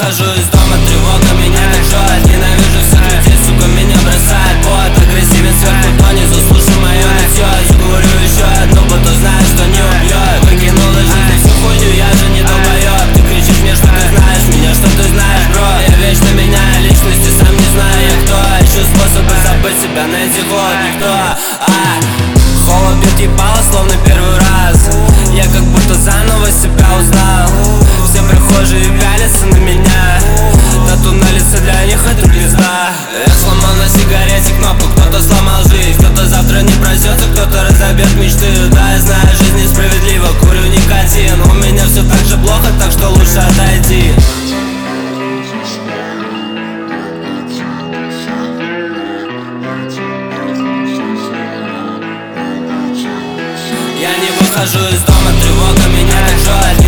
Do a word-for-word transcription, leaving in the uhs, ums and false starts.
выхожу из дома, тревога меня так жжет. Ненавижу всех людей, сука, меня бросает пот. Агрессивен сверху донизу, слушай мое нытье. Заговорю еще одну, будто знаю, что не убьет. Выкинула жизнь всю хуйню, я же не долбоеб. Ты кричишь мне, что ты знаешь меня, что ты знаешь, бро. Я вечно меняю личности, сам не знаю я кто. Ищу способы забыть себя, найти холод никто. А, холод бьет ебало, словно первый раз. Я как будто заново себя узнал. Все прихожие пялятся на меня. Тату на лице для них это пизда. Я сломал на сигарете кнопку, кто-то сломал жизнь. Кто-то завтра не проснется, кто-то разобьет мечты. Да, я знаю, жизнь несправедлива, курю никотин. У меня все так же плохо, так что лучше отойди. Я не выхожу из дома, тревога меня так жжет.